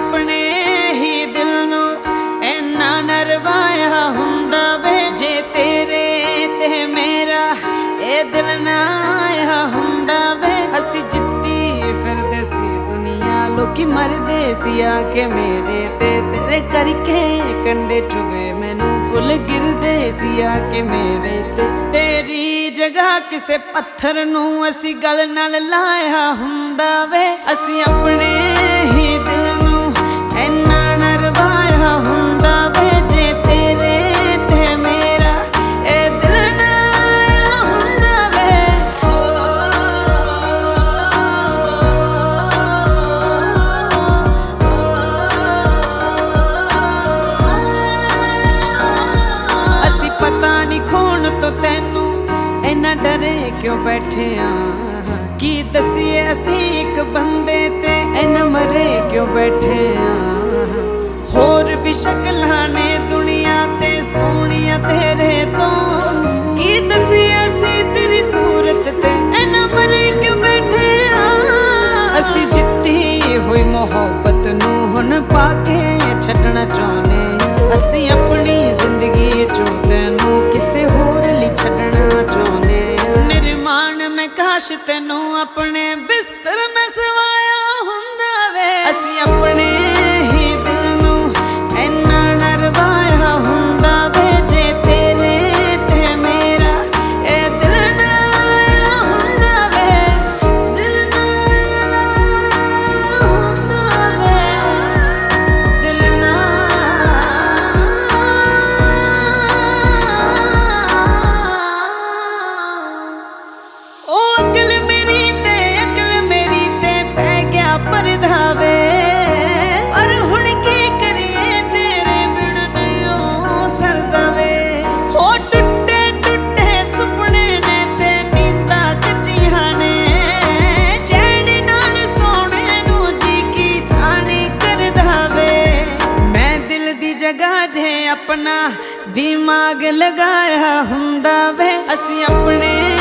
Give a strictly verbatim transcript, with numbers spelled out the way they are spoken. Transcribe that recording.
अपने ही दिल नू इन्ना नरवाया हुंदा वे जे तेरे ते मेरा ए दिल ना आया हुंदा वे। असी जिद्दी फिरदे सी दुनिया लोकी मरदे सी आके मेरे ते तेरे करके कंडे चुभे मैनू फुल गिरदे सी आके मेरे ते। तेरी जगह किसे पत्थर नू असी गल नाल लाया हुंदा वे। असी अपने ही दिल नू इन्ना नरवाया हुंदा वे जे तेरे ते मेरा ए दिल ना आया हुंदा वे। असी पता नहीं खोण तो तैनू इन्ना डरे क्यों बैठे आ की दसीए असी एक बंदे ते इन्ना मरे क्यों बैठे आ। होर भी शक्लां ने दुनिया ते सोहणियां तेरे तो की दसीए असी तेरी सूरत ते इन्ना मरे क्यों बैठे आ। असी जित्ती हुई मोहब्बत नू हुण पाके छड्डना चाहुंदे असी अपनी जिंदगी चों तैनू किसे होर लई छड्डना चाहुंदे। निर्माण में काश तैनू अपने बिस्तर में सवाया हुंदा वे। असी अपने ही दिल नू इन्ना नरवाया हुंदा वे जे तेरे ते मेरा ए दिल ना आया हुंदा वे। दिल ना आया हुंदा वे। दिल ना ओ अकल मेरी ते अकल मेरी ते पै गया परधावे। और हुण की करिए तेरे बिन नहीं सरदा वे। हो टुटे टुटे सुपने ने ते नींदां कच्चियां ने चैन नाल सोने नू जी की तानी करदा वे। मैं दिल दी जगह जे अपना दिमाग लगाया हुंदा वे। असी अपने